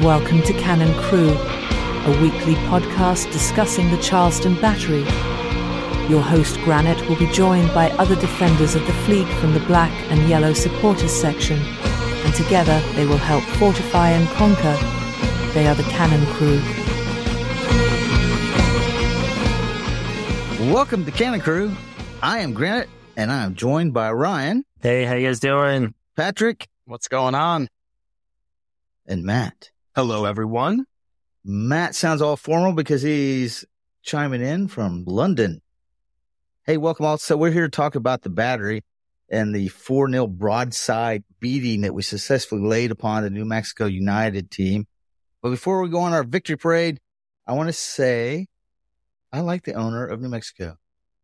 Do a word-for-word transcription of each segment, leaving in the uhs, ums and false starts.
Welcome to Cannon Crew, a weekly podcast discussing the Charleston Battery. Your host, Granite, will be joined by other defenders of the fleet from the black and yellow supporters section, and together they will help fortify and conquer. They are the Cannon Crew. Welcome to Cannon Crew. I am Granite, and I am joined by Ryan. Hey, how you guys doing? Patrick. What's going on? And Matt. Hello, everyone. Matt sounds all formal because he's chiming in from London. Hey, welcome all. So we're here to talk about the Battery and the four nil broadside beating that we successfully laid upon the New Mexico United team. But before we go on our victory parade, I want to say I like the owner of New Mexico.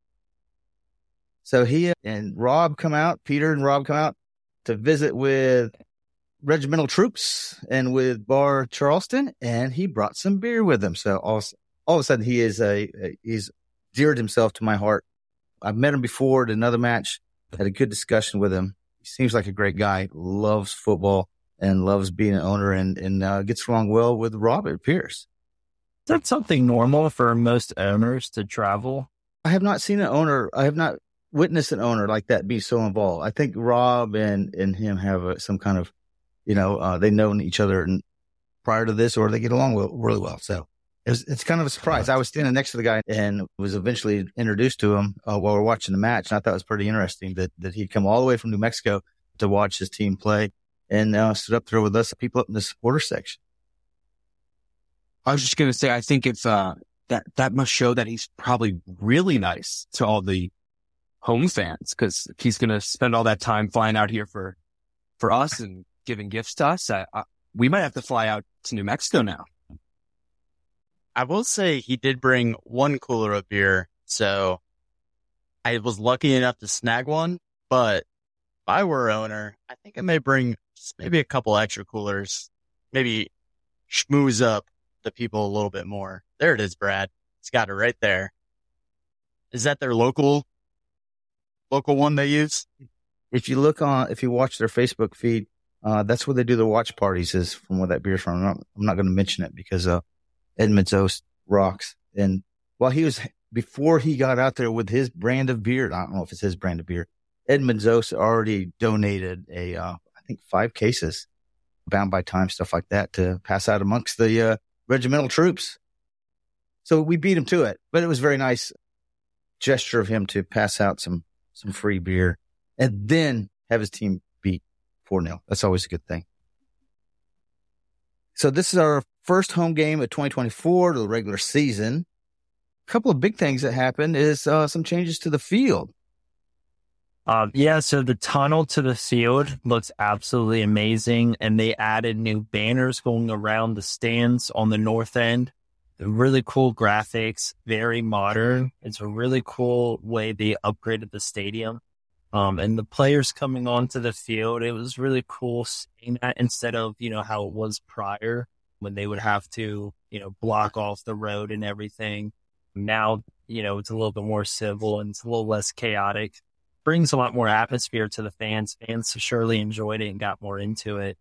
So he and Rob come out, Peter and Rob come out to visit with regimental troops and with Bar Charleston, and he brought some beer with him. So all, all of a sudden he is a, a he's deared himself to my heart. I've met him before at another match, had a good discussion with him. He seems like a great guy, loves football and loves being an owner, and, and uh, gets along well with Rob, it appears. Is that something normal for most owners to travel? I have not seen an owner, I have not witnessed an owner like that be so involved. I think Rob and, and him have a, some kind of, you know, uh, they've known each other prior to this, or they get along well, really well. So it was, it's kind of a surprise. I was standing next to the guy and was eventually introduced to him uh, while we were watching the match. And I thought it was pretty interesting that, that he'd come all the way from New Mexico to watch his team play, and uh, stood up there with us, people up in the supporter section. I was just going to say, I think it's, uh, that, that must show that he's probably really nice to all the home fans, because if he's going to spend all that time flying out here for, for us and giving gifts to us, I, I, we might have to fly out to New Mexico now. I will say he did bring one cooler of beer, so I was lucky enough to snag one, but if I were owner, I think I may bring just maybe a couple extra coolers, maybe schmooze up the people a little bit more. There it is, Brad. It's got it right there. Is that their local, local one they use? If you look on, if you watch their Facebook feed, uh, that's where they do their watch parties, is from where that beer's from. I'm not, I'm not going to mention it because, uh, Edmund's Oast rocks. And while he was, before he got out there with his brand of beer, I don't know if it's his brand of beer, Edmund's Oast already donated a, uh, I think five cases, Bound by Time, stuff like that, to pass out amongst the, uh, regimental troops. So we beat him to it, but it was a very nice gesture of him to pass out some, some free beer and then have his team beat four nil. That's always a good thing. So this is our first home game of twenty twenty-four to the regular season. A couple of big things that happened is uh, some changes to the field. Uh, yeah, so the tunnel to the field looks absolutely amazing, and they added new banners going around the stands on the north end. Really cool graphics, very modern. It's a really cool way they upgraded the stadium. Um, and the players coming onto the field, it was really cool seeing that, instead of, you know, how it was prior when they would have to, you know, block off the road and everything. Now, you know, it's a little bit more civil and it's a little less chaotic. Brings a lot more atmosphere to the fans. Fans surely enjoyed it and got more into it.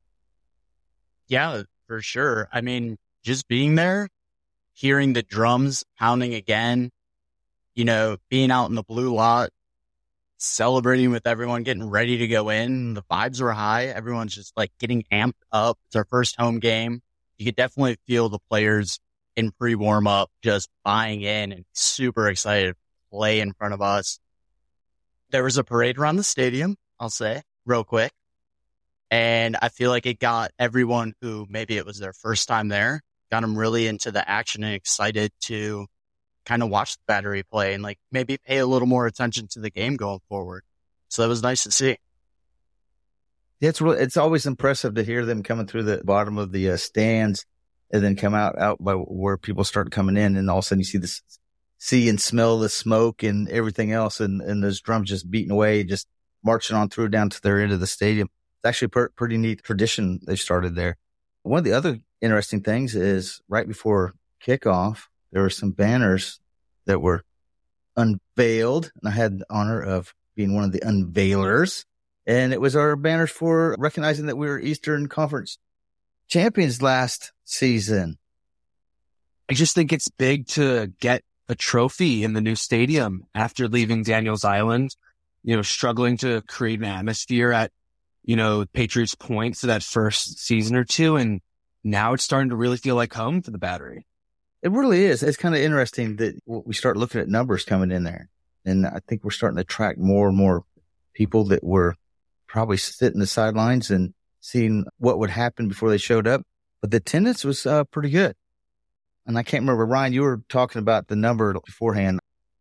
Yeah, for sure. I mean, just being there, hearing the drums pounding again, you know, being out in the blue lot, celebrating with everyone, getting ready to go in. The vibes were high. Everyone's just like getting amped up. It's our first home game. You could definitely feel the players in pre-warm up just buying in and super excited to play in front of us. There was a parade around the stadium, I'll say, real quick. And I feel like it got everyone who maybe it was their first time there, got them really into the action and excited to kind of watch the Battery play and like maybe pay a little more attention to the game going forward. So that was nice to see. Yeah, it's really, it's always impressive to hear them coming through the bottom of the uh, stands and then come out, out by where people start coming in, and all of a sudden you see this, see and smell the smoke and everything else, and, and those drums just beating away, just marching on through down to their end of the stadium. It's actually a per- pretty neat tradition they started there. One of the other interesting things is right before kickoff, there were some banners that were unveiled, and I had the honor of being one of the unveilers. And it was our banners for recognizing that we were Eastern Conference champions last season. I just think it's big to get a trophy in the new stadium after leaving Daniels Island, you know, struggling to create an atmosphere at, you know, Patriots Point for that first season or two. And now it's starting to really feel like home for the Battery. It really is. It's kind of interesting that we start looking at numbers coming in there. And I think we're starting to attract more and more people that were probably sitting the sidelines and seeing what would happen before they showed up. But the attendance was uh, pretty good. And I can't remember, Ryan, you were talking about the number beforehand.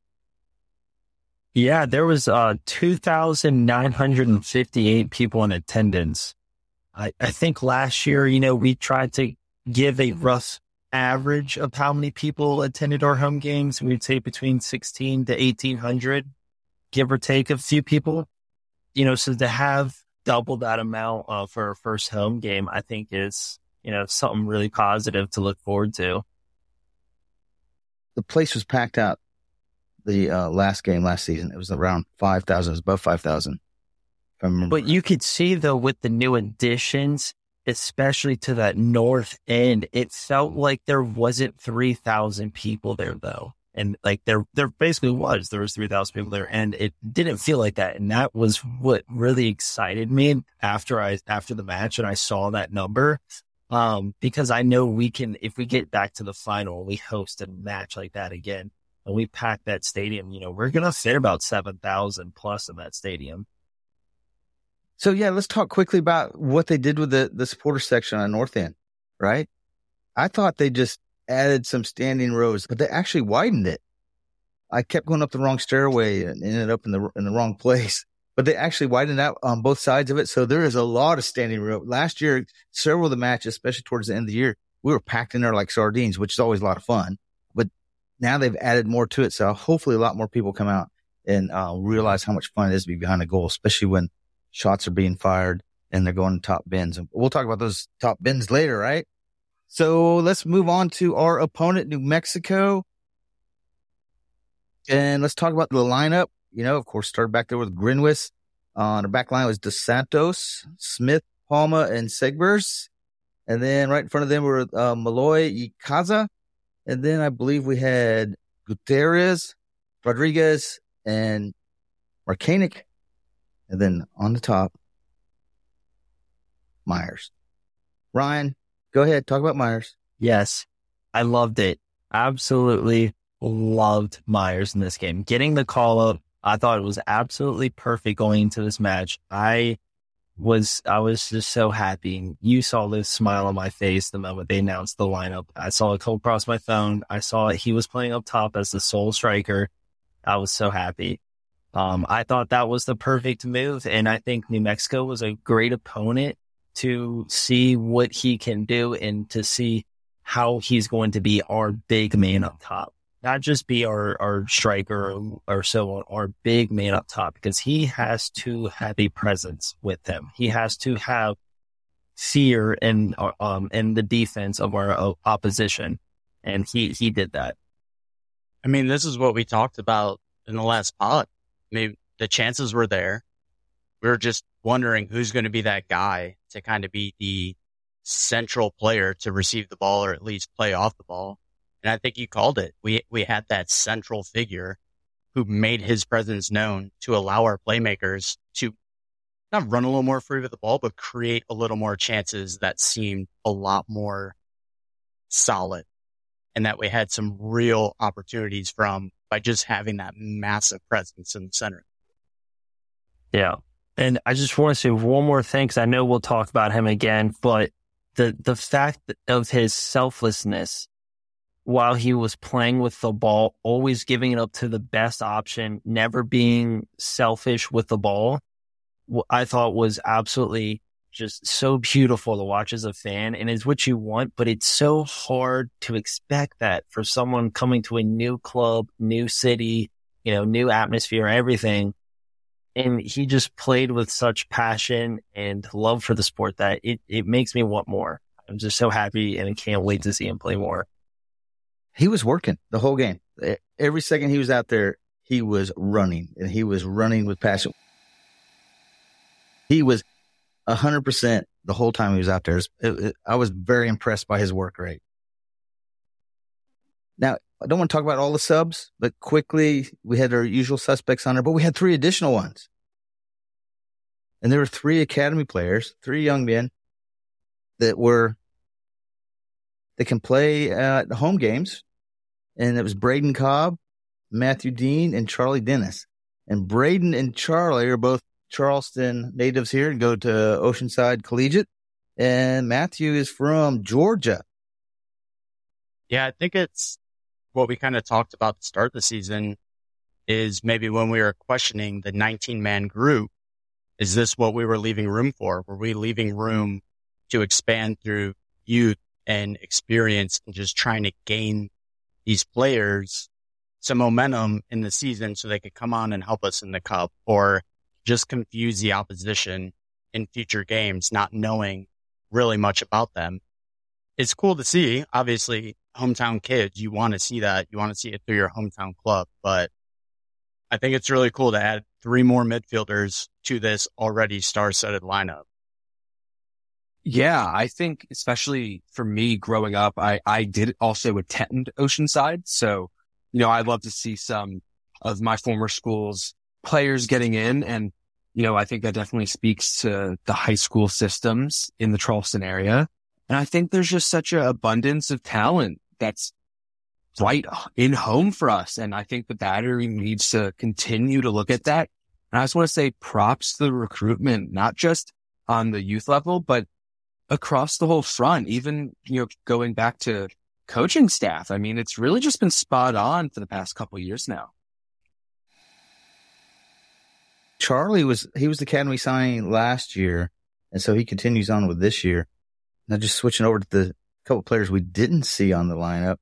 Yeah, there was uh, two thousand nine hundred fifty-eight people in attendance. I, I think last year, you know, we tried to give a rough average of how many people attended our home games. We'd say between sixteen to eighteen hundred, give or take a few people. You know, so to have double that amount uh, for our first home game, I think is, you know, something really positive to look forward to. The place was packed out the uh, last game last season. It was around five thousand. It was above five thousand. If I remember. But you could see, though, with the new additions, especially to that north end, it felt like there wasn't three thousand people there, though. And like there, there basically was, there was three thousand people there, and it didn't feel like that. And that was what really excited me after I, after the match and I saw that number. Um, because I know we can, if we get back to the final, we host a match like that again, and we pack that stadium, you know, we're going to fit about seven thousand plus in that stadium. So yeah, let's talk quickly about what they did with the, the supporter section on North End, right? I thought they just added some standing rows, but they actually widened it. I kept going up the wrong stairway and ended up in the in the wrong place. But they actually widened out on both sides of it. So there is a lot of standing row. Last year, several of the matches, especially towards the end of the year, we were packed in there like sardines, which is always a lot of fun. But now they've added more to it. So hopefully a lot more people come out and uh, realize how much fun it is to be behind a goal, especially when shots are being fired and they're going to top bins. And we'll talk about those top bins later, right? So let's move on to our opponent, New Mexico. And let's talk about the lineup. You know, of course, started back there with Grinwis. Uh, on the back line was Dos Santos, Smith, Palma, and Segbers. And then right in front of them were uh, Malloy, Ikaza. And then I believe we had Gutierrez, Rodriguez, and Markanik. And then on the top, Myers. Ryan, go ahead. Talk about Myers. Yes, I loved it. Absolutely loved Myers in this game. Getting the call up, I thought it was absolutely perfect going into this match. I was I was just so happy. You saw this smile on my face the moment they announced the lineup. I saw it come across my phone. I saw he was playing up top as the sole striker. I was so happy. Um, I thought that was the perfect move, and I think New Mexico was a great opponent to see what he can do and to see how he's going to be our big man up top. Not just be our, our striker or, or so on, our big man up top, because he has to have a presence with him. He has to have fear in, um, in the defense of our uh, opposition. And he, he did that. I mean, this is what we talked about in the last pod. I mean, the chances were there. We were just wondering who's going to be that guy to kind of be the central player to receive the ball or at least play off the ball. And I think you called it. We we had that central figure who made his presence known to allow our playmakers to not run a little more free with the ball, but create a little more chances that seemed a lot more solid. And that we had some real opportunities from by just having that massive presence in the center. Yeah. And I just want to say one more thing, because I know we'll talk about him again, but the, the fact of his selflessness while he was playing with the ball, always giving it up to the best option, never being selfish with the ball, I thought was absolutely just so beautiful to watch as a fan, and is what you want, but it's so hard to expect that for someone coming to a new club, new city, you know, new atmosphere, everything. And he just played with such passion and love for the sport that it, it makes me want more. I'm just so happy, and I can't wait to see him play more. He was working the whole game. Every second he was out there, he was running, and he was running with passion. He was one hundred percent the whole time he was out there. It, it, I was very impressed by his work rate. Now, I don't want to talk about all the subs, but quickly, we had our usual suspects on there, but we had three additional ones. And there were three academy players, three young men that were, that can play at the home games. And it was Braden Cobb, Matthew Dean, and Charlie Dennis. And Braden and Charlie are both Charleston natives here and go to Oceanside Collegiate. And Matthew is from Georgia. Yeah, I think it's what we kind of talked about to start the season is maybe when we were questioning the nineteen-man group, is this what we were leaving room for? Were we leaving room to expand through youth and experience and just trying to gain these players some momentum in the season so they could come on and help us in the cup, or just confuse the opposition in future games, not knowing really much about them? It's cool to see. Obviously, hometown kids, you want to see that. You want to see it through your hometown club. But I think it's really cool to add three more midfielders to this already star-studded lineup. Yeah, I think especially for me growing up, I, I did also attend Oceanside. So, you know, I'd love to see some of my former school's players getting in. And, you know, I think that definitely speaks to the high school systems in the Charleston area. And I think there's just such an abundance of talent that's right in home for us. And I think the Battery needs to continue to look at that. And I just want to say props to the recruitment, not just on the youth level, but across the whole front, even, you know, going back to coaching staff. I mean, it's really just been spot on for the past couple of years now. Charlie was, he was the academy signing last year. And so he continues on with this year. Now just switching over to the couple players we didn't see on the lineup,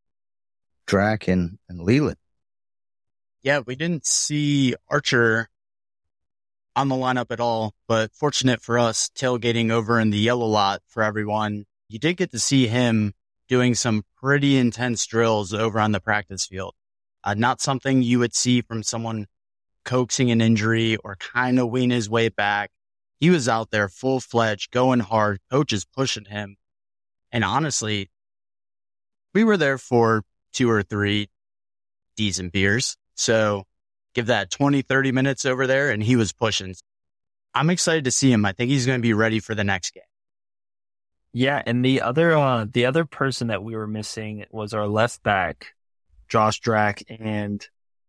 Drac and, and Leland. Yeah, we didn't see Archer on the lineup at all, but fortunate for us, tailgating over in the yellow lot for everyone, you did get to see him doing some pretty intense drills over on the practice field. Uh, not something you would see from someone coaxing an injury or kind of wean his way back. He was out there full-fledged, going hard, coaches pushing him. And honestly, we were there for two or three decent beers. So give that twenty, thirty minutes over there, and he was pushing. I'm excited to see him. I think he's going to be ready for the next game. Yeah, and the other uh, the other person that we were missing was our left back, Josh Drack, and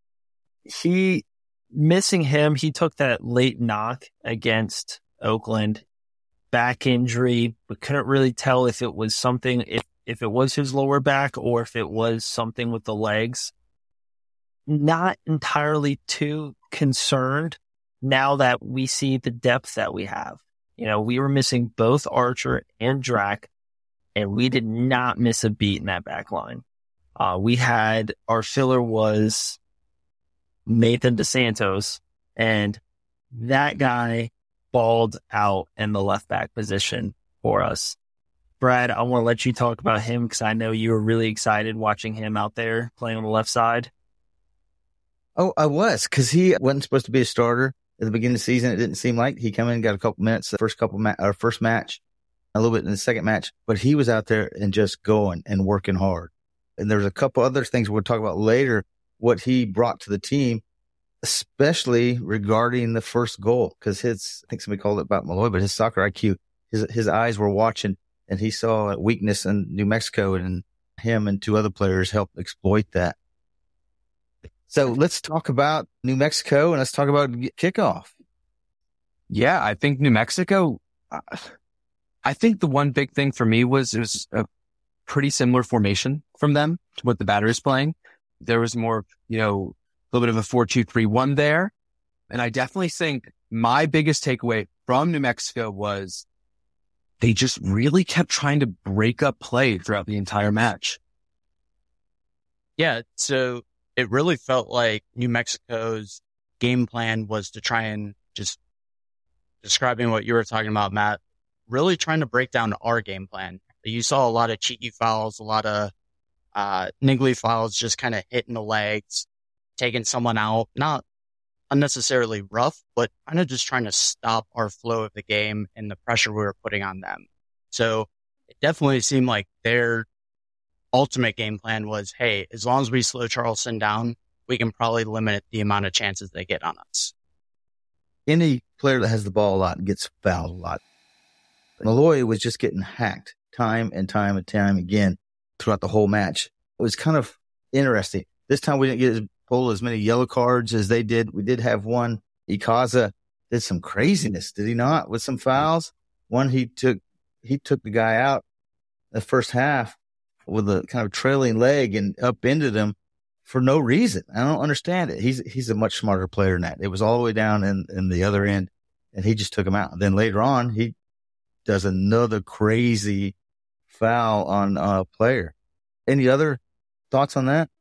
he missing him. He took that late knock against Oakland, back injury, but couldn't really tell if it was something if if it was his lower back or if it was something with the legs. Not entirely too concerned now that we see the depth that we have. You know, we were missing both Archer and Drac, and we did not miss a beat in that back line. Uh, we had, our filler was Nathan DeSantos, and that guy balled out in the left back position for us. Brad, I want to let you talk about him because I know you were really excited watching him out there playing on the left side. Oh, I was, because he wasn't supposed to be a starter at the beginning of the season. It didn't seem like he came in and got a couple minutes the first couple ma- or first match, a little bit in the second match, but he was out there and just going and working hard. And there's a couple other things we'll talk about later, what he brought to the team, especially regarding the first goal, because his, I think somebody called it about Malloy, but his soccer I Q, his his eyes were watching, and he saw a weakness in New Mexico, and him and two other players helped exploit that. So let's talk about New Mexico and let's talk about kickoff. Yeah, I think New Mexico, uh, I think the one big thing for me was it was a pretty similar formation from them to what the Battery is playing. There was more, you know, a little bit of a four two three one there. And I definitely think my biggest takeaway from New Mexico was they just really kept trying to break up play throughout the entire match. Yeah, so it really felt like New Mexico's game plan was to try and, just describing what you were talking about, Matt, really trying to break down our game plan. You saw a lot of cheeky fouls, a lot of uh, niggly fouls, just kind of hitting the legs, taking someone out, not unnecessarily rough, but kind of just trying to stop our flow of the game and the pressure we were putting on them. So it definitely seemed like their ultimate game plan was, hey, as long as we slow Charleston down, we can probably limit the amount of chances they get on us. Any player that has the ball a lot gets fouled a lot. Malloy was just getting hacked time and time and time again throughout the whole match. It was kind of interesting. This time we didn't get as, pull as many yellow cards as they did. We did have one. Ikaza did some craziness, did he not? With some fouls. One, he took he took the guy out the first half with a kind of trailing leg and upended him for no reason. I don't understand it. He's he's a much smarter player than that. It was all the way down in, in the other end, and he just took him out. And then later on, he does another crazy foul on a player. Any other thoughts on that?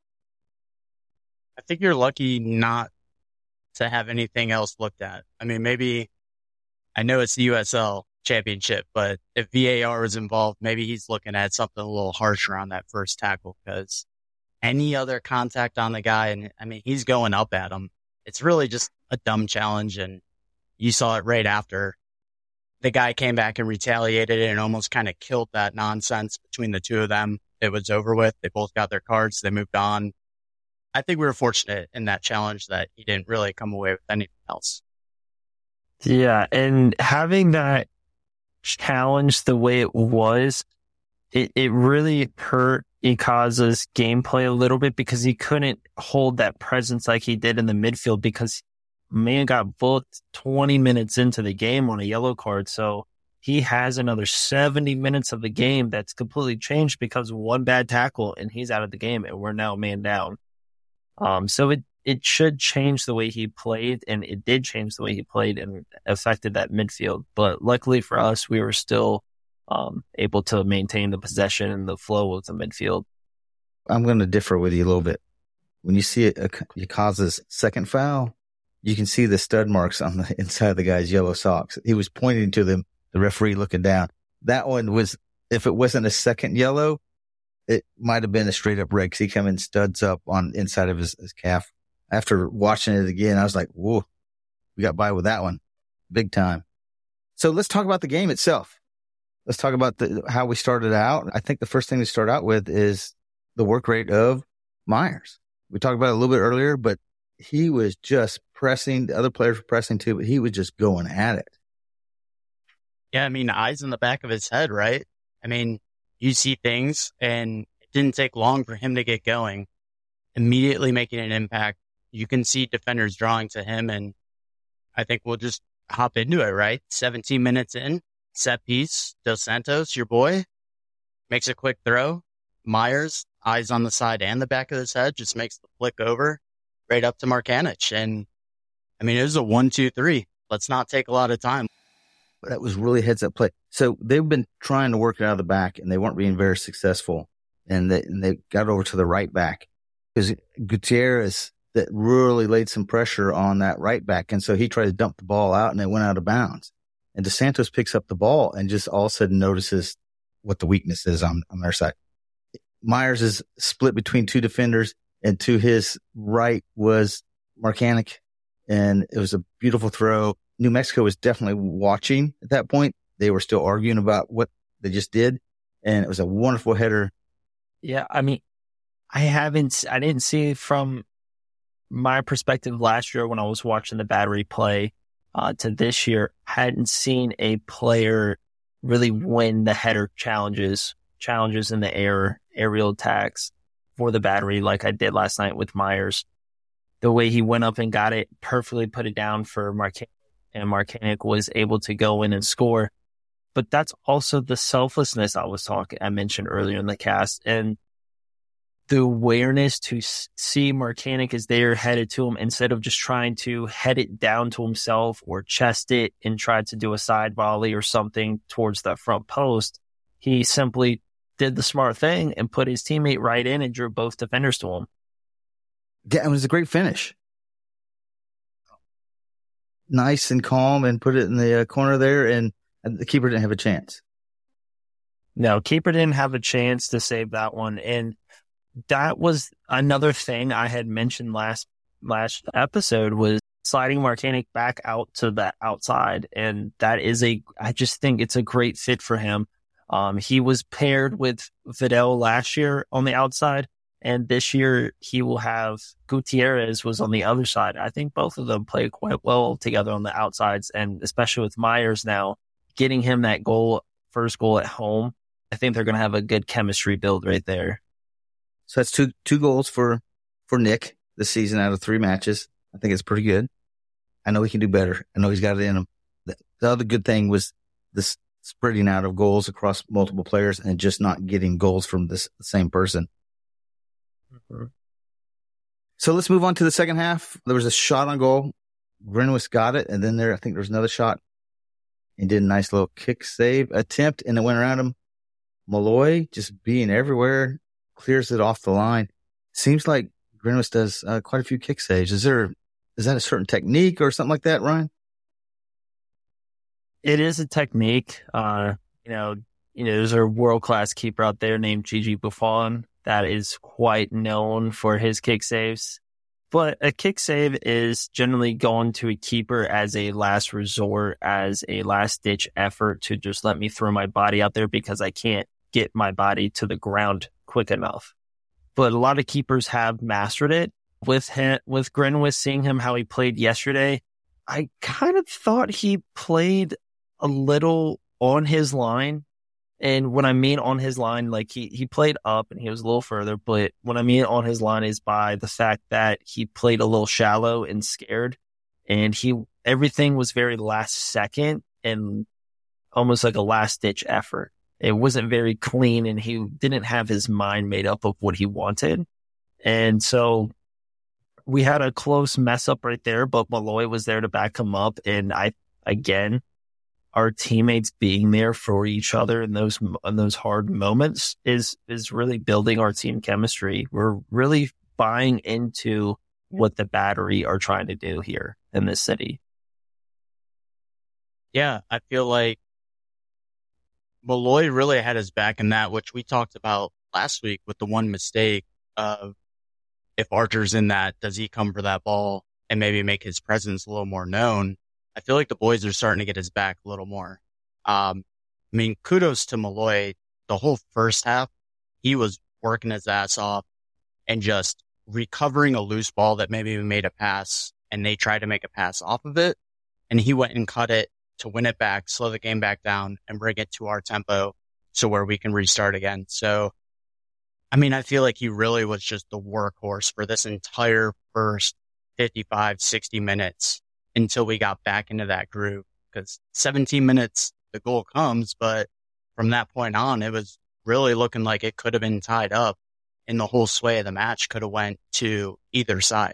I think you're lucky not to have anything else looked at. I mean, maybe, I know it's the U S L championship, but if V A R was involved, maybe he's looking at something a little harsher on that first tackle, because any other contact on the guy, and I mean, he's going up at him. It's really just a dumb challenge, and you saw it right after. The guy came back and retaliated and almost kind of killed that nonsense between the two of them. It was over with. They both got their cards. They moved on. I think we were fortunate in that challenge that he didn't really come away with anything else. Yeah, and having that challenge the way it was, it, it really hurt Ikaza's gameplay a little bit, because he couldn't hold that presence like he did in the midfield, because man got booked twenty minutes into the game on a yellow card. So he has another seventy minutes of the game that's completely changed because of one bad tackle, and he's out of the game, and we're now man down. Um, so it, it should change the way he played, and it did change the way he played and affected that midfield. But luckily for us, we were still um, able to maintain the possession and the flow of the midfield. I'm going to differ with you a little bit. When you see it, Ikaza's second foul, you can see the stud marks on the inside of the guy's yellow socks. He was pointing to them, the referee looking down. That one was, if it wasn't a second yellow, it might have been a straight up red, because he came in studs up on inside of his, his calf. After watching it again, I was like, whoa, we got by with that one big time. So let's talk about the game itself. Let's talk about the, how we started out. I think the first thing to start out with is the work rate of Myers. We talked about it a little bit earlier, but he was just pressing. The other players were pressing too, but he was just going at it. Yeah, I mean, eyes in the back of his head, right? I mean, you see things, and it didn't take long for him to get going, immediately making an impact. You can see defenders drawing to him, and I think we'll just hop into it, right? seventeen minutes in, set piece, Dos Santos, your boy, makes a quick throw. Myers, eyes on the side and the back of his head, just makes the flick over right up to Markanich. And I mean, it was a one, two, three. Let's not take a lot of time. But that was really heads up play. So they've been trying to work it out of the back, and they weren't being very successful. And they, and they got over to the right back, because Gutierrez that really laid some pressure on that right back. And so he tried to dump the ball out, and it went out of bounds. And Dos Santos picks up the ball and just all of a sudden notices what the weakness is on, on their side. Myers is split between two defenders, and to his right was Markanich, and it was a beautiful throw. New Mexico was definitely watching at that point. They were still arguing about what they just did, and it was a wonderful header. Yeah, I mean, I haven't, I didn't see from my perspective last year when I was watching the Battery play uh, to this year, hadn't seen a player really win the header challenges, challenges in the air, aerial attacks for the Battery like I did last night with Myers. The way he went up and got it, perfectly put it down for Markanich, and Markanich was able to go in and score. But that's also the selflessness I was talking, I mentioned earlier in the cast, and the awareness to see Markanich is there headed to him, instead of just trying to head it down to himself or chest it and try to do a side volley or something towards that front post. He simply did the smart thing and put his teammate right in and drew both defenders to him. Yeah, it was a great finish. Nice and calm, and put it in the uh, corner there, and, and the keeper didn't have a chance. No, keeper didn't have a chance to save that one. And that was another thing I had mentioned last last episode, was sliding Martinic back out to the outside. And that is a, I just think it's a great fit for him. Um, he was paired with Vidal last year on the outside, and this year he will have Gutierrez was on the other side. I think both of them play quite well together on the outsides, and especially with Myers now getting him that goal, first goal at home, I think they're going to have a good chemistry build right there. So that's two two goals for, for Nick this season out of three matches. I think it's pretty good. I know he can do better. I know he's got it in him. The, the other good thing was this spreading out of goals across multiple players and just not getting goals from this the same person. Mm-hmm. So let's move on to the second half. There was a shot on goal. Grinwis got it, and then there I think there was another shot. He did a nice little kick save attempt, and it went around him. Malloy just being everywhere, clears it off the line. Seems like Grinwis does uh, quite a few kick saves. Is there is that a certain technique or something like that, Ryan? It is a technique. Uh, you know, you know, there's a world-class keeper out there named Gigi Buffon that is quite known for his kick saves. But a kick save is generally going to a keeper as a last resort, as a last-ditch effort to just let me throw my body out there because I can't get my body to the ground quick enough. But a lot of keepers have mastered it. With him, with Grinwis, seeing him how he played yesterday, I kind of thought he played a little on his line. And when I mean on his line, like he, he played up and he was a little further. But what I mean on his line is by the fact that he played a little shallow and scared. And he everything was very last second and almost like a last ditch effort. It wasn't very clean, and he didn't have his mind made up of what he wanted. And so we had a close mess up right there, but Malloy was there to back him up. And I, again, our teammates being there for each other in those in those hard moments is is really building our team chemistry. We're really buying into what the Battery are trying to do here in this city. Yeah, I feel like Malloy really had his back in that, which we talked about last week with the one mistake of if Archer's in that, does he come for that ball and maybe make his presence a little more known? I feel like the boys are starting to get his back a little more. Um, I mean, kudos to Malloy. The whole first half, he was working his ass off and just recovering a loose ball that maybe we made a pass and they tried to make a pass off of it. And he went and cut it to win it back, slow the game back down and bring it to our tempo so where we can restart again. So, I mean, I feel like he really was just the workhorse for this entire first fifty-five, sixty minutes until we got back into that groove. Because seventeen minutes, the goal comes, but from that point on, it was really looking like it could have been tied up and the whole sway of the match could have went to either side.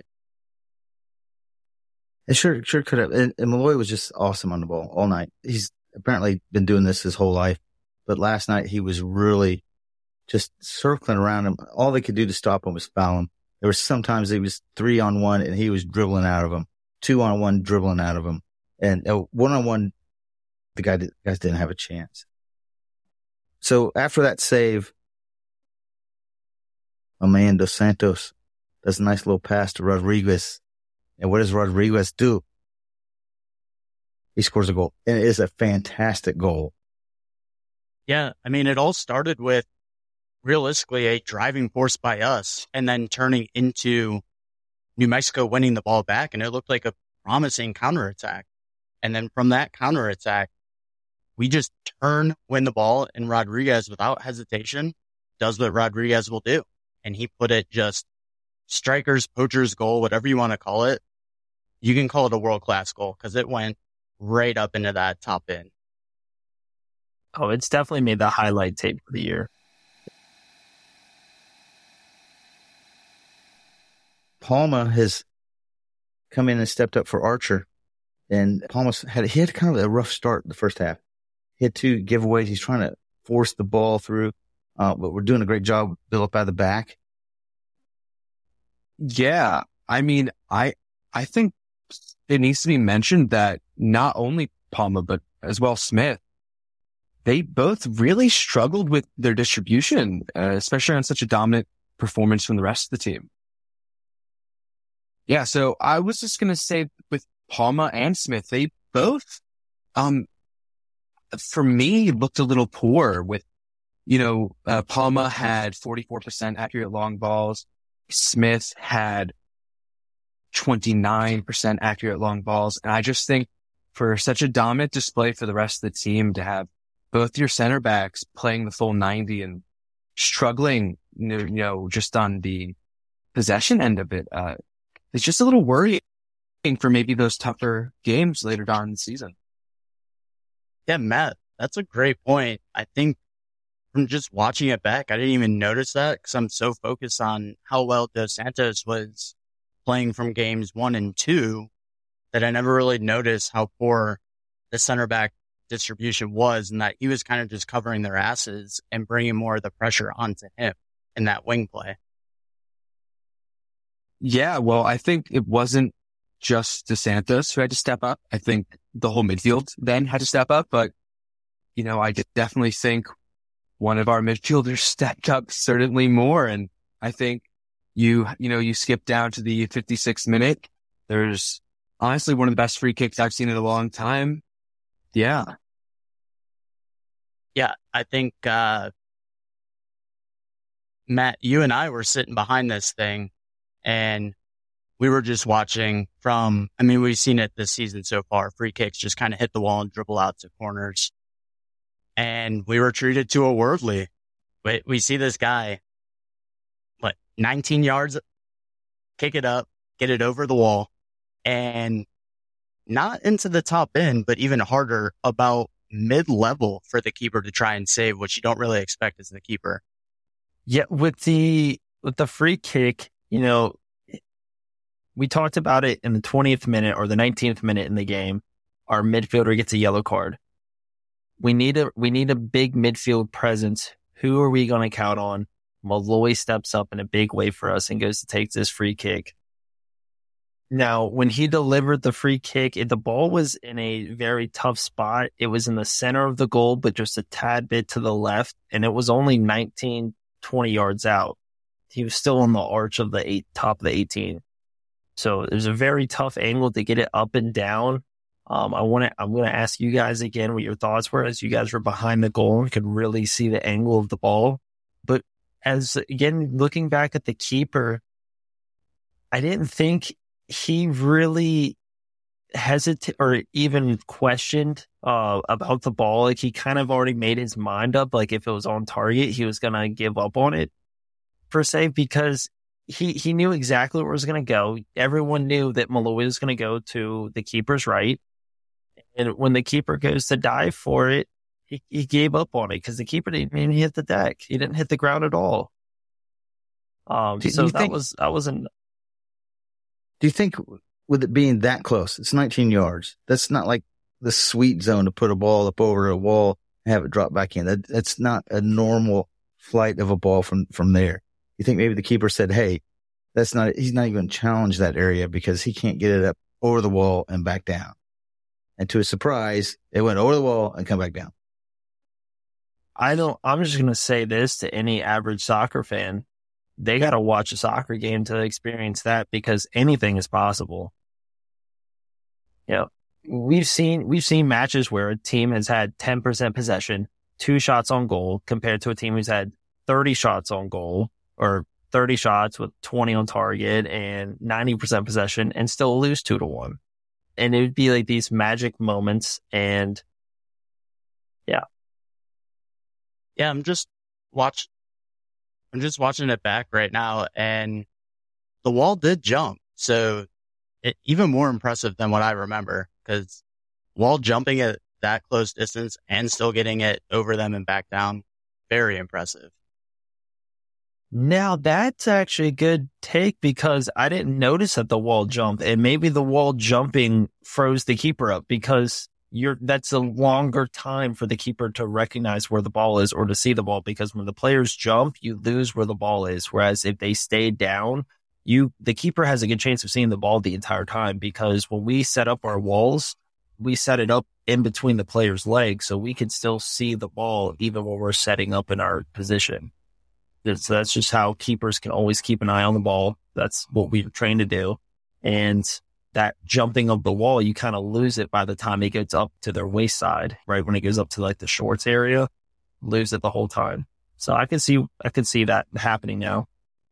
It sure, sure could have. And, and Malloy was just awesome on the ball all night. He's apparently been doing this his whole life, but last night he was really just circling around him. All they could do to stop him was foul him. There was sometimes he was three on one and he was dribbling out of him, two on one dribbling out of him, and uh, one on one, the guy did, guys didn't have a chance. So after that save, my man Dos Santos does a nice little pass to Rodriguez. And what does Rodriguez do? He scores a goal. And it is a fantastic goal. Yeah, I mean, it all started with realistically a driving force by us and then turning into New Mexico winning the ball back. And it looked like a promising counterattack. And then from that counterattack, we just turn, win the ball, and Rodriguez, without hesitation, does what Rodriguez will do. And he put it just striker's, poacher's goal, whatever you want to call it. You can call it a world-class goal because it went right up into that top end. Oh, it's definitely made the highlight tape for the year. Palma has come in and stepped up for Archer. And Palma had, he had kind of a rough start the first half. He had two giveaways. He's trying to force the ball through, uh, but we're doing a great job build up by the back. Yeah. I mean, I, I think it needs to be mentioned that not only Palma, but as well Smith, they both really struggled with their distribution, uh, especially on such a dominant performance from the rest of the team. Yeah, so I was just going to say with Palma and Smith, they both, um, for me, looked a little poor with, you know, uh, Palma had forty-four percent accurate long balls. Smith had twenty-nine percent accurate long balls. And I just think for such a dominant display for the rest of the team to have both your center backs playing the full ninety and struggling, you know, just on the possession end of it, uh, it's just a little worrying for maybe those tougher games later on in the season. Yeah, Matt, that's a great point. I think from just watching it back, I didn't even notice that because I'm so focused on how well Dos Santos was playing from games one and two that I never really noticed how poor the center back distribution was, and that he was kind of just covering their asses and bringing more of the pressure onto him in that wing play. Yeah, well, I think it wasn't just Dos Santos who had to step up. I think the whole midfield then had to step up, but, you know, I definitely think one of our midfielders stepped up certainly more. And I think you, you know, you skip down to the fifty-sixth minute. There's honestly one of the best free kicks I've seen in a long time. Yeah. Yeah, I think, uh, Matt, you and I were sitting behind this thing and we were just watching from, I mean, we've seen it this season so far. Free kicks just kind of hit the wall and dribble out to corners. And we were treated to a worldly. We, we see this guy, what, nineteen yards, kick it up, get it over the wall, and not into the top end, but even harder, about mid-level for the keeper to try and save, which you don't really expect as the keeper. Yeah, with the with the free kick, you know, we talked about it in the twentieth minute or the nineteenth minute in the game. Our midfielder gets a yellow card. We need a we need a big midfield presence. Who are we going to count on? Malloy steps up in a big way for us and goes to take this free kick. Now, when he delivered the free kick, it, the ball was in a very tough spot. It was in the center of the goal, but just a tad bit to the left, and it was only nineteen, twenty yards out. He was still on the arch of the eight, top of the eighteen. So it was a very tough angle to get it up and down. Um, I want to, I'm going to ask you guys again what your thoughts were as you guys were behind the goal and could really see the angle of the ball. But as again, looking back at the keeper, I didn't think he really hesitated or even questioned uh, about the ball. Like he kind of already made his mind up. Like if it was on target, he was going to give up on it per se, because he, he knew exactly where it was going to go. Everyone knew that Malloy was going to go to the keeper's right. And when the keeper goes to dive for it, he, he gave up on it because the keeper didn't even hit the deck. He didn't hit the ground at all. Um, do, so do that think, was, that wasn't. Do you think with it being that close, it's nineteen yards. That's not like the sweet zone to put a ball up over a wall and have it drop back in. That, that's not a normal flight of a ball from, from there. You think maybe the keeper said, hey, that's not, he's not even going to challenge that area because he can't get it up over the wall and back down. And to his surprise, it went over the wall and come back down. I don't, I'm just going to say this to any average soccer fan. They got to watch a soccer game to experience that because anything is possible. You know, we've seen, we've seen matches where a team has had ten percent possession, two shots on goal compared to a team who's had thirty shots on goal or thirty shots with twenty on target and ninety percent possession and still lose two to one. And it would be like these magic moments. And yeah. Yeah, I'm just watch. I'm just watching it back right now, and the wall did jump. So it, even more impressive than what I remember, because wall jumping at that close distance and still getting it over them and back down, very impressive. Now that's actually a good take because I didn't notice that the wall jumped, and maybe the wall jumping froze the keeper up because you're that's a longer time for the keeper to recognize where the ball is or to see the ball, because when the players jump, you lose where the ball is. Whereas if they stay down, you the keeper has a good chance of seeing the ball the entire time, because when we set up our walls, we set it up in between the player's legs so we can still see the ball even when we're setting up in our position. So that's just how keepers can always keep an eye on the ball. That's what we're trained to do. And that jumping of the wall, you kind of lose it by the time it gets up to their waist side, right? When it goes up to like the shorts area, lose it the whole time. So I can see, I can see that happening now.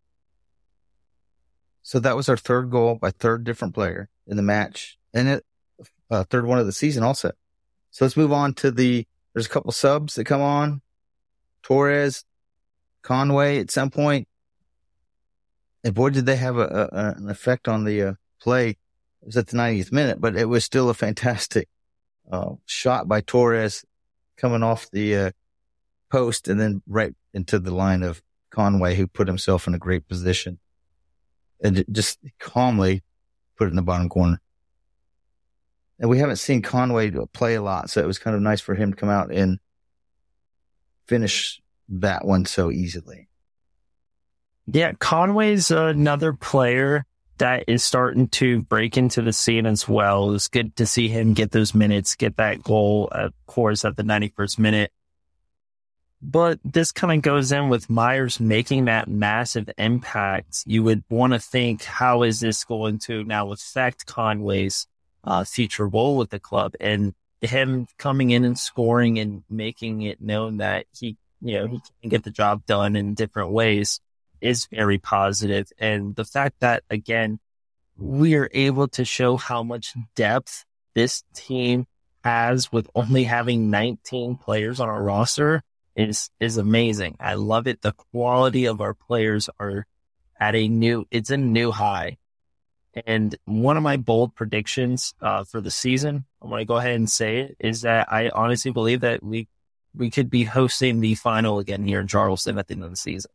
So that was our third goal by third different player in the match, and it uh, third one of the season also. So let's move on to the, there's a couple subs that come on. Torres, Conway at some point. And boy, did they have a, a, an effect on the uh, play. It was at the ninetieth minute, but it was still a fantastic uh, shot by Torres coming off the uh, post and then right into the line of Conway, who put himself in a great position and just calmly put it in the bottom corner. And we haven't seen Conway play a lot, so it was kind of nice for him to come out and finish that one so easily. Yeah, Conway's another player that is starting to break into the scene as well. It's good to see him get those minutes, get that goal, of course, at the ninety-first minute. But this kind of goes in with Myers making that massive impact. You would want to think, how is this going to now affect Conway's uh, future role with the club? And him coming in and scoring and making it known that he, you know, he can get the job done in different ways is very positive. And the fact that, again, we are able to show how much depth this team has with only having nineteen players on our roster is is amazing. I love it. The quality of our players are at a new, it's a new high. And one of my bold predictions uh, for the season, I'm going to go ahead and say it, is that I honestly believe that we we could be hosting the final again here in Charleston at the end of the season.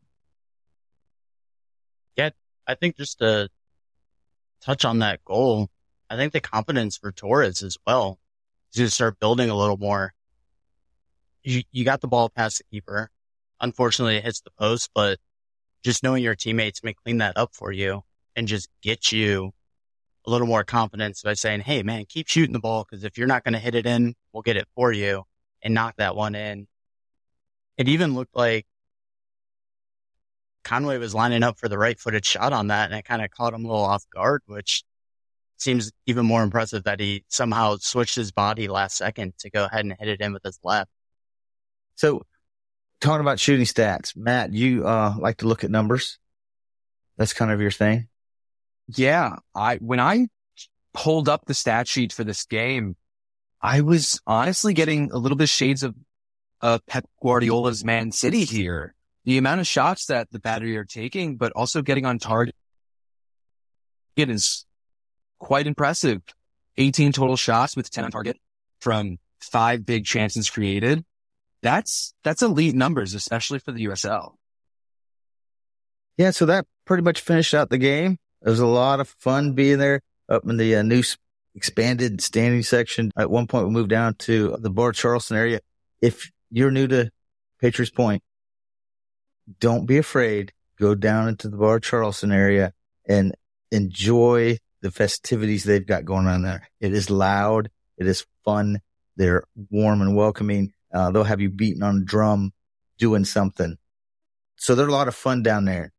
Yeah, I think just to touch on that goal, I think the confidence for Torres as well is to start building a little more. You, you got the ball past the keeper. Unfortunately, it hits the post, but just knowing your teammates may clean that up for you and just get you a little more confidence by saying, hey, man, keep shooting the ball, because if you're not going to hit it in, we'll get it for you and knock that one in. It even looked like Conway was lining up for the right-footed shot on that, and it kind of caught him a little off guard, which seems even more impressive that he somehow switched his body last second to go ahead and hit it in with his left. So, talking about shooting stats, Matt, you uh, like to look at numbers. That's kind of your thing. Yeah, I when I pulled up the stat sheet for this game, I was honestly getting a little bit shades of uh, Pep Guardiola's Man City here. The amount of shots that the Battery are taking, but also getting on target, it is quite impressive. eighteen total shots with ten on target from five big chances created. That's that's elite numbers, especially for the U S L. Yeah, so that pretty much finished out the game. It was a lot of fun being there up in the uh, new expanded standing section. At one point, we moved down to the Bar Charleston area. If you're new to Patriots Point, don't be afraid. Go down into the Bar Charleston area and enjoy the festivities they've got going on there. It is loud. It is fun. They're warm and welcoming. Uh, they'll have you beating on a drum, doing something. So they're a lot of fun down there.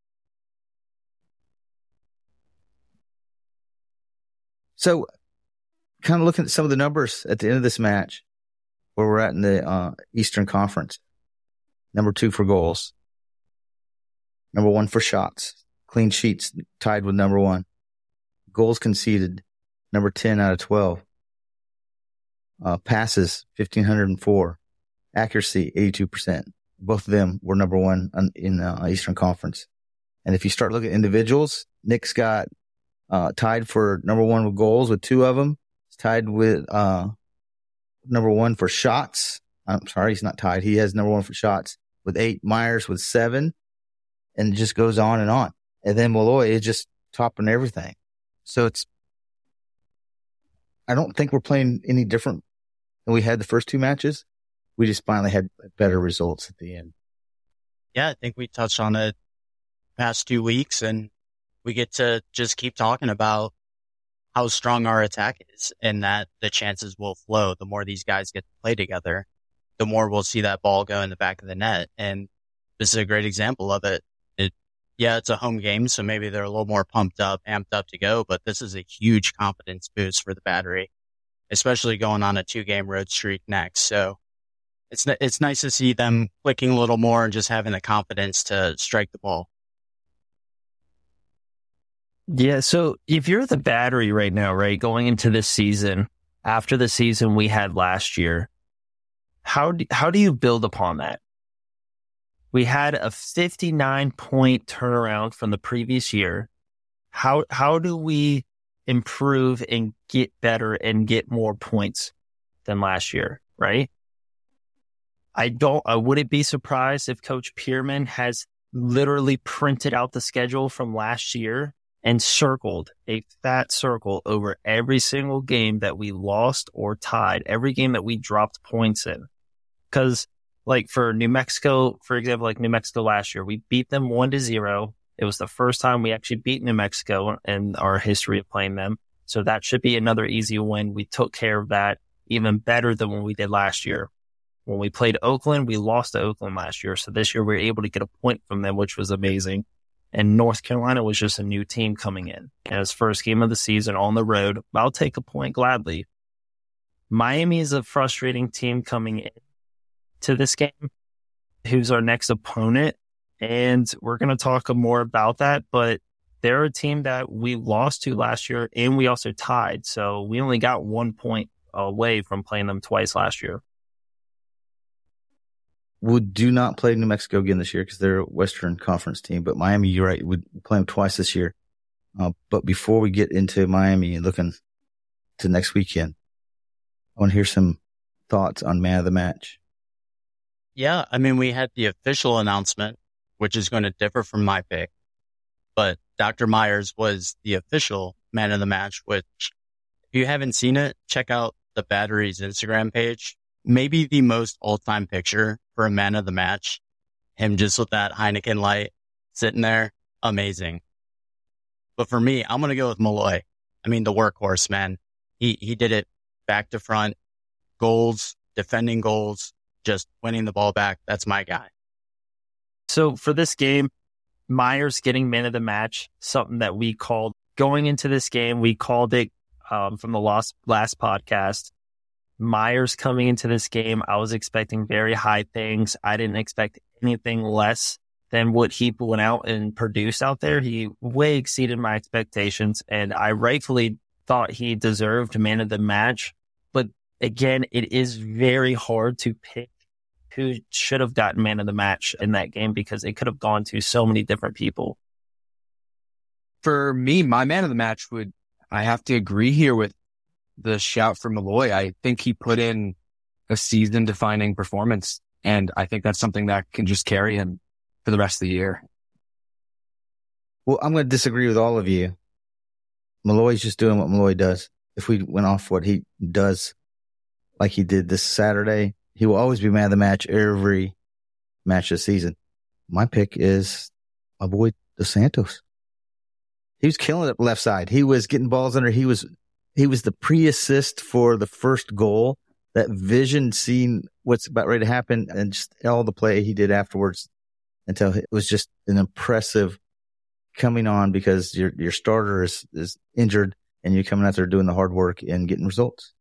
So kind of looking at some of the numbers at the end of this match, where we're at in the uh, Eastern Conference. Number two for goals. Number one for shots. Clean sheets tied with number one. Goals conceded, number ten out of twelve. Uh, passes, fifteen oh four. Accuracy, eighty-two percent. Both of them were number one in uh, Eastern Conference. And if you start looking at individuals, Nick's got uh, tied for number one with goals with two of them. He's tied with uh, number one for shots. I'm sorry, he's not tied. He has number one for shots with eight. Myers with seven. And it just goes on and on. And then Malloy is just topping everything. So it's, I don't think we're playing any different than we had the first two matches. We just finally had better results at the end. Yeah, I think we touched on it past two weeks, and we get to just keep talking about how strong our attack is and that the chances will flow. The more these guys get to play together, the more we'll see that ball go in the back of the net. And this is a great example of it. It yeah, it's a home game, so maybe they're a little more pumped up, amped up to go, but this is a huge confidence boost for the Battery, especially going on a two-game road streak next. So it's it's nice to see them clicking a little more and just having the confidence to strike the ball. Yeah, so if you're the Battery right now, right, going into this season, after the season we had last year, how do, how do you build upon that? We had a fifty-nine point turnaround from the previous year. How how do we improve and get better and get more points than last year, right? I don't I wouldn't be surprised if Coach Pearman has literally printed out the schedule from last year and circled a fat circle over every single game that we lost or tied, every game that we dropped points in. Because, like, for New Mexico, for example, like New Mexico last year, we beat them one to zero. It was the first time we actually beat New Mexico in our history of playing them. So that should be another easy win. We took care of that even better than what we did last year. When we played Oakland, we lost to Oakland last year. So this year we were able to get a point from them, which was amazing. And North Carolina was just a new team coming in. And his first game of the season on the road, I'll take a point gladly. Miami is a frustrating team coming in to this game, who's our next opponent. And we're going to talk more about that, but they're a team that we lost to last year and we also tied. So we only got one point away from playing them twice last year. We do not play New Mexico again this year because they're a Western Conference team. But Miami, you're right, we play them twice this year. Uh, but before we get into Miami and looking to next weekend, I want to hear some thoughts on man of the match. Yeah, I mean, we had the official announcement, which is going to differ from my pick. But Doctor Myers was the official man of the match, which, if you haven't seen it, check out the Battery's Instagram page. Maybe the most all-time picture for a man of the match. Him just with that Heineken light sitting there. Amazing. But for me, I'm going to go with Malloy. I mean, the workhorse, man. He he did it back to front. Goals, defending goals, just winning the ball back. That's my guy. So for this game, Myers getting man of the match, something that we called going into this game. We called it um, from the last, last podcast. Myers coming into this game, I was expecting very high things. I didn't expect anything less than what he went out and produced out there. He way exceeded my expectations, and I rightfully thought he deserved man of the match. But again, it is very hard to pick who should have gotten man of the match in that game because it could have gone to so many different people. For me, my man of the match would, I have to agree here with the shout for Malloy. I think he put in a season-defining performance, and I think that's something that can just carry him for the rest of the year. Well, I'm going to disagree with all of you. Malloy's just doing what Malloy does. If we went off what he does like he did this Saturday, he will always be man of the match every match this season. My pick is my boy Dos Santos. He was killing it left side. He was getting balls under. He was He was the pre-assist for the first goal. That vision, seeing what's about ready to happen, and just all the play he did afterwards until it was just an impressive coming on because your your starter is, is injured and you're coming out there doing the hard work and getting results.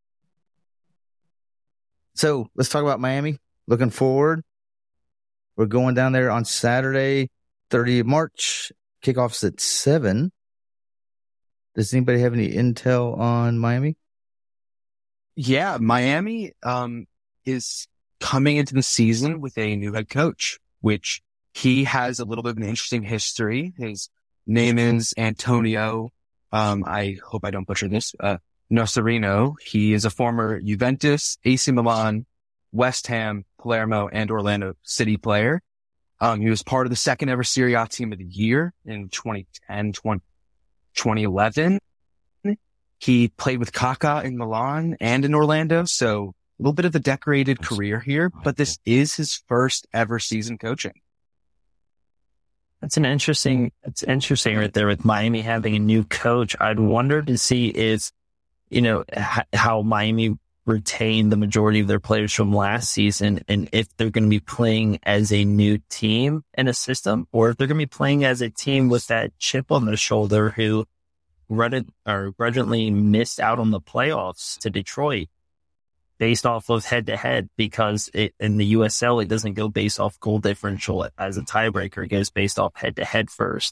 So let's talk about Miami. Looking forward. We're going down there on Saturday, thirtieth of March. Kickoff's at seven. Does anybody have any intel on Miami? Yeah, Miami um, is coming into the season with a new head coach, which he has a little bit of an interesting history. His name is Antonio. Um, I hope I don't butcher this. Uh, Nocerino. He is a former Juventus, A C Milan, West Ham, Palermo, and Orlando City player. Um, he was part of the second ever Serie A team of the year in twenty ten, twenty eleven. He played with Kaká in Milan and in Orlando, so a little bit of a decorated career here, but this is his first ever season coaching. That's an interesting, it's interesting right there with Miami having a new coach. I'd wonder to see if, you know, h- how Miami retain the majority of their players from last season, and if they're going to be playing as a new team in a system, or if they're going to be playing as a team with that chip on their shoulder who grudged, or grudgingly missed out on the playoffs to Detroit based off of head-to-head, because it, in the U S L, it doesn't go based off goal differential as a tiebreaker. It goes based off head-to-head first.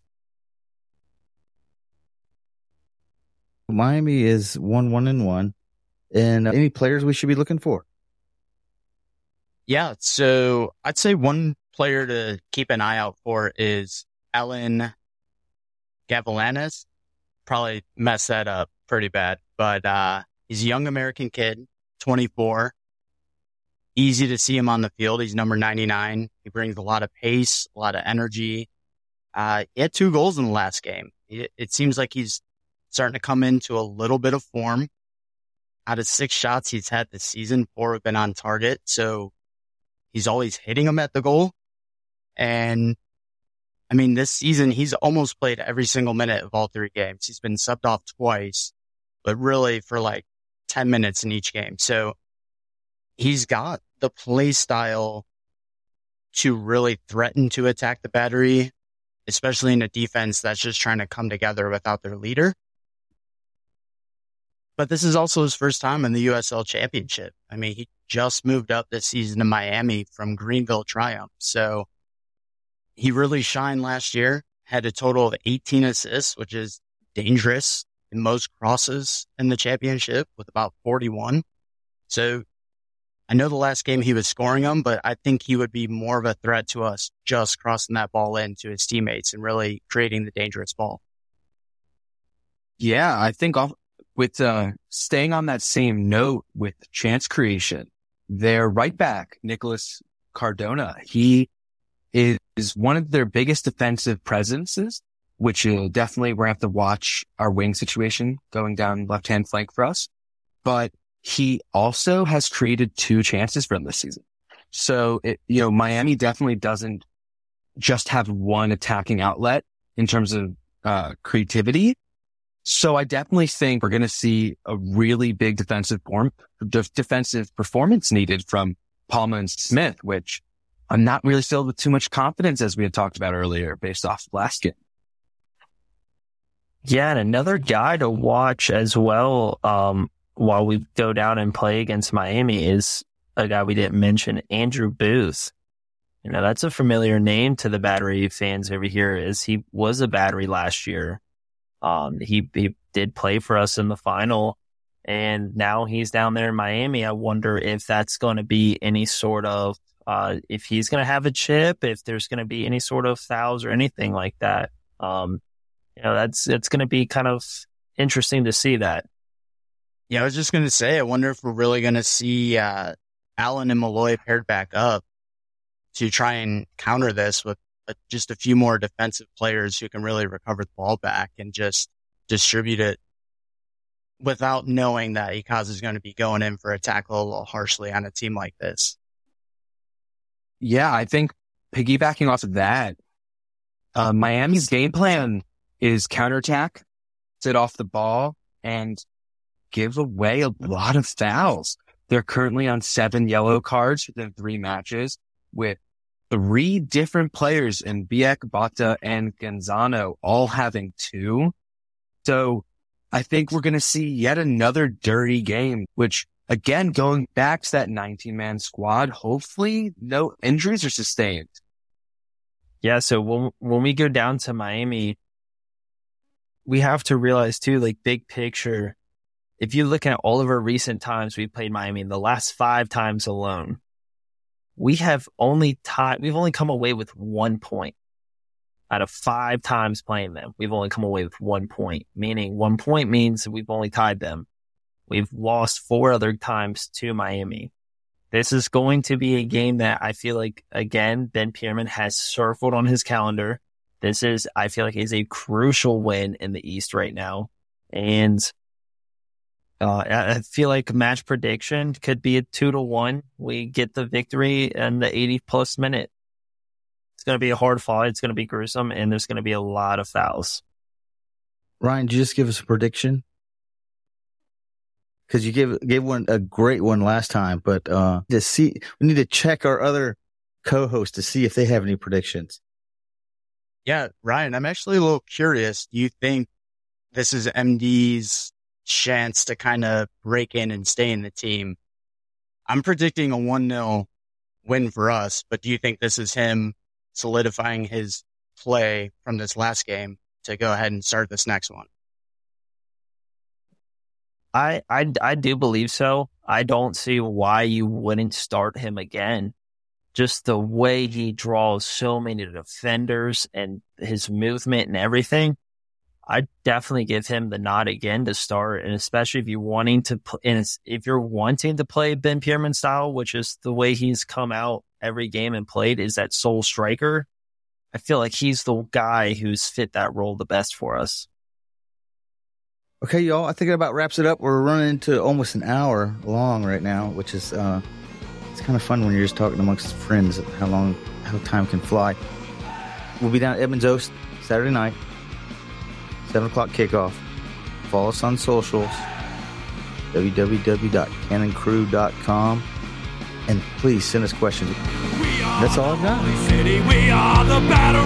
Miami is one, one, and one. And uh, any players we should be looking for? Yeah, so I'd say one player to keep an eye out for is Alan Gavilanes. Probably messed that up pretty bad, but uh, he's a young American kid, twenty-four. Easy to see him on the field. He's number ninety-nine. He brings a lot of pace, a lot of energy. Uh, he had two goals in the last game. It, it seems like he's starting to come into a little bit of form. Out of six shots he's had this season, four have been on target. So he's always hitting them at the goal. And I mean, this season, he's almost played every single minute of all three games. He's been subbed off twice, but really for like ten minutes in each game. So he's got the play style to really threaten to attack the battery, especially in a defense that's just trying to come together without their leader. But this is also his first time in the U S L Championship. I mean, he just moved up this season to Miami from Greenville Triumph. So he really shined last year, had a total of eighteen assists, which is dangerous in most crosses in the championship with about forty-one. So I know the last game he was scoring them, but I think he would be more of a threat to us just crossing that ball in to his teammates and really creating the dangerous ball. Yeah, I think I'll, with uh, staying on that same note with chance creation, their right back, Nicholas Cardona, he is one of their biggest defensive presences, which uh, definitely we're going to have to watch our wing situation going down left-hand flank for us. But he also has created two chances for them this season. So, it, you know, Miami definitely doesn't just have one attacking outlet in terms of uh, creativity. So I definitely think we're going to see a really big defensive form, def- defensive performance needed from Palma and Smith, which I'm not really filled with too much confidence, as we had talked about earlier, based off of last game. Yeah, and another guy to watch as well, um, while we go down and play against Miami, is a guy we didn't mention, Andrew Booth. You know, that's a familiar name to the Battery fans over here, as he was a Battery last year. Um, he, he did play for us in the final, and now he's down there in Miami. I wonder if that's going to be any sort of, uh, if he's going to have a chip, if there's going to be any sort of fouls or anything like that. Um, you know, that's, it's going to be kind of interesting to see that. Yeah, I was just going to say, I wonder if we're really going to see, uh, Allen and Malloy paired back up to try and counter this with just a few more defensive players who can really recover the ball back and just distribute it without knowing that Ikazu is going to be going in for a tackle a little harshly on a team like this. Yeah, I think piggybacking off of that, uh, Miami's game plan is counterattack, sit off the ball, and give away a lot of fouls. They're currently on seven yellow cards within three matches, with three different players in Biek, Bata, and Gonzano all having two. So I think we're going to see yet another dirty game, which, again, going back to that nineteen-man squad, hopefully no injuries are sustained. Yeah, so when, when we go down to Miami, we have to realize, too, like, big picture, if you look at all of our recent times we played Miami, the last five times alone, we have only tied, we've only come away with one point. Out of five times playing them, we've only come away with one point, meaning one point means we've only tied them. We've lost four other times to Miami. This is going to be a game that I feel like, again, Ben Pierman has circled on his calendar. This is, I feel like, is a crucial win in the East right now. And uh, I feel like match prediction could be a two to one. We get the victory in the eighty plus minute. It's going to be a hard fight. It's going to be gruesome, and there's going to be a lot of fouls. Ryan, did you just give us a prediction? because you gave gave one a great one last time. But uh, to see, we need to check our other co-hosts to see if they have any predictions. Yeah, Ryan, I'm actually a little curious. Do you think this is M D's chance to kind of break in and stay in the team? I'm predicting a one nil win for us, but do you think this is him solidifying his play from this last game to go ahead and start this next one? I, I, I do believe so. I don't see why you wouldn't start him again. Just the way he draws so many defenders and his movement and everything. I'd definitely give him the nod again to start, and especially if you're wanting to, pl- and if you're wanting to play Ben Pierman style, which is the way he's come out every game and played, is that sole striker. I feel like he's the guy who's fit that role the best for us. Okay, y'all, I think that about wraps it up. We're running into almost an hour long right now, which is uh, it's kind of fun when you're just talking amongst friends how long, how time can fly. We'll be down at Edmonds Oast Saturday night. seven o'clock kickoff. Follow us on socials, w w w dot cannon crew dot com, and please send us questions. That's all I've got. City, we are the battle